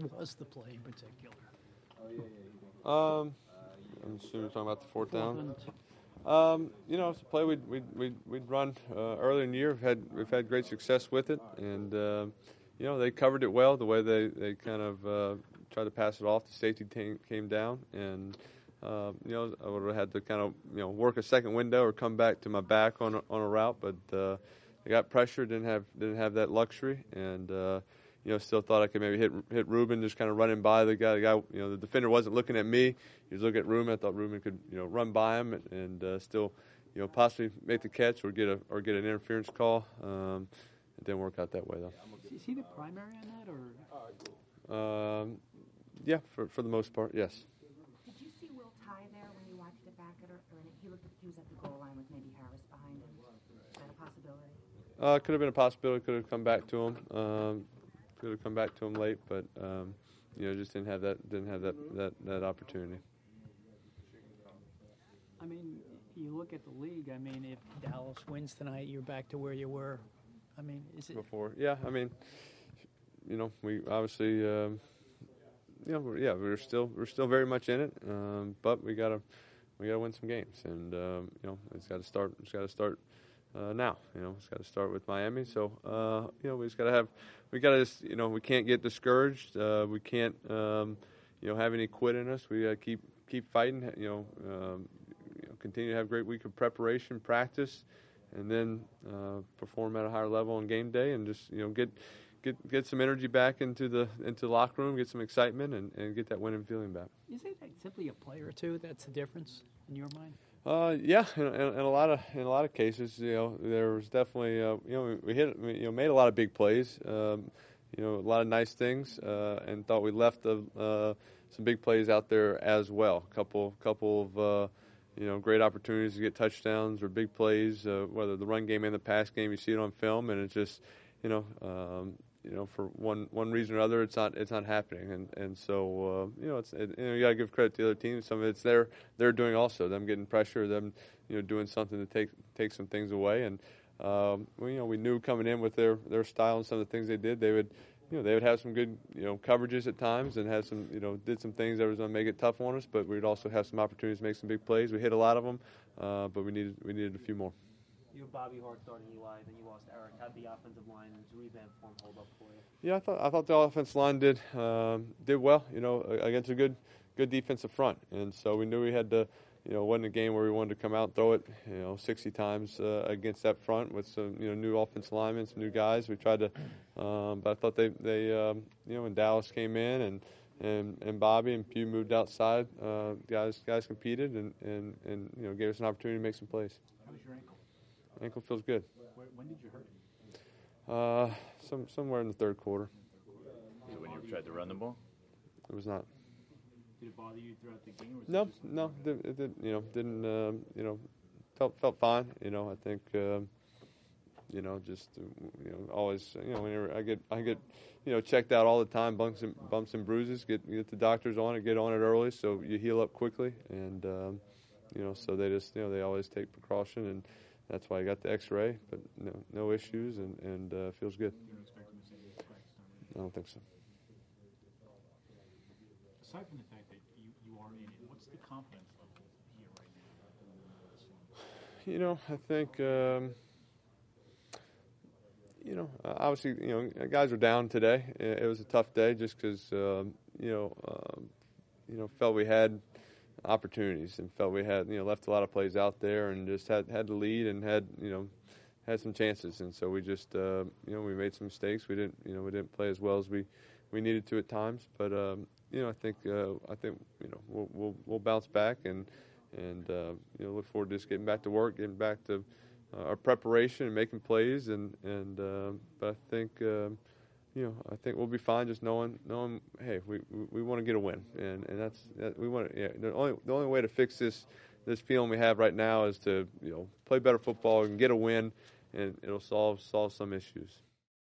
was the play in particular? I'm assuming you're talking about the fourth down. And It's a play we'd run earlier in the year. We've had great success with it, and they covered it well. The way they kind of tried to pass it off, the safety came down, and I would have had to kind of work a second window or come back to my back on a route, but I got pressure, didn't have that luxury, and still thought I could maybe hit Ruben, just kind of running by the guy. The defender wasn't looking at me; he was looking at Ruben. I thought Ruben could run by him and still possibly make the catch or get an interference call. It didn't work out that way though. is he the primary on that, or? Yeah, for the most part, yes. Did you see Will Tye there when you watched it back at her? Or he was at the goal line with maybe Harris behind him. Is that a possibility? Could have been a possibility. Could have come back to him. Could have come back to him late, but just didn't have that opportunity. I mean, you look at the league. I mean, if Dallas wins tonight, you're back to where you were. I mean, is it before? Yeah, I mean, we obviously. We're still very much in it, but we gotta win some games, and it's got to start. It's got to start now. It's got to start with Miami. So we can't get discouraged. We can't have any quit in us. We got to keep fighting. Continue to have a great week of preparation, practice, and then perform at a higher level on game day, and just get some energy back into the locker room, get some excitement, and get that winning feeling back. Is it simply a play or two that's the difference in your mind? Yeah, in a lot of cases, there was definitely we made a lot of big plays, a lot of nice things, and thought we left some big plays out there as well. A couple of great opportunities to get touchdowns or big plays, whether the run game and the pass game. You see it on film, and it's just for one reason or other, it's not happening, and so you got to give credit to the other teams. Some of it's they're doing also, them getting pressure, them doing something to take some things away, and we knew coming in with their style and some of the things they did, they would have some good coverages at times and had some did some things that was going to make it tough on us, but we'd also have some opportunities to make some big plays. We hit a lot of them, but we needed a few more. You have Bobby Hart starting Eli, then you lost Eric. How'd the offensive line revamp form hold up for you? Yeah, I thought the offensive line did well. Against a good defensive front, and so we knew we had to. It wasn't a game where we wanted to come out and throw it 60 times against that front with some new offensive linemen, some new guys. We tried to, but I thought they when Dallas came in and Bobby and Pugh moved outside, guys competed and gave us an opportunity to make some plays. How was your ankle? Ankle feels good. When did you hurt it? Somewhere in the third quarter. Was it when you tried to run the ball? It was not. Did it bother you throughout the game? No. Didn't. Felt fine. I think. Always. Whenever I get checked out all the time, bumps and bruises. Get the doctors on it. Get on it early, so you heal up quickly. And so they just they always take precaution, and that's why I got the X-ray. But no issues, and feels good. You don't expect him to say he practiced on it? I don't think so. Aside from the fact that you are in it, what's the confidence level here right now? I think, obviously, guys were down today. It was a tough day just because, felt we had opportunities and felt we had, left a lot of plays out there and just had to lead and had some chances. And so we just, we made some mistakes. We didn't play as well as we needed to at times, but, I think we'll bounce back and look forward to just getting back to work, getting back to our preparation and making plays, but I think I think we'll be fine just knowing hey, we want to get a win, and that's we want to, the only way to fix this feeling we have right now is to play better football and get a win, and it'll solve some issues.